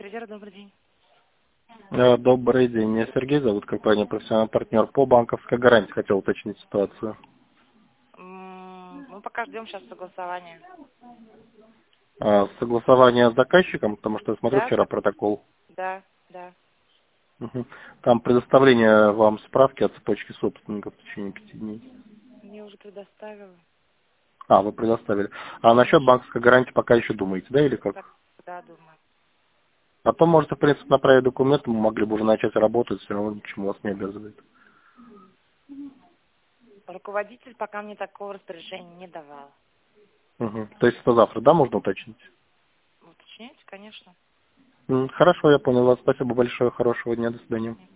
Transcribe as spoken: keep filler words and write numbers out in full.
Трейдер, добрый день. Э, Добрый день. Меня Сергей зовут, компания «Профессиональный партнер» по банковской гарантии. Хотел уточнить ситуацию. М, Мы пока ждем сейчас согласования. А, Согласование с заказчиком, потому что я смотрел Да, вчера со- протокол. да, да. Мгм. Там предоставление вам справки о цепочке собственников в течение пяти дней. Мне уже предоставила. А, вы предоставили. А насчет Конечно. банковской гарантии пока еще думаете, да, или как? Так, да, думаю. Потом можете, в принципе, направить документы, мы могли бы уже начать работать, все равно ничему вас не обязывает. Руководитель пока мне такого распоряжения не давал. Мгм. То есть это завтра, да, можно уточнить? Уточняйте, конечно. М, Хорошо, я понял вас. Спасибо большое, хорошего дня, до свидания.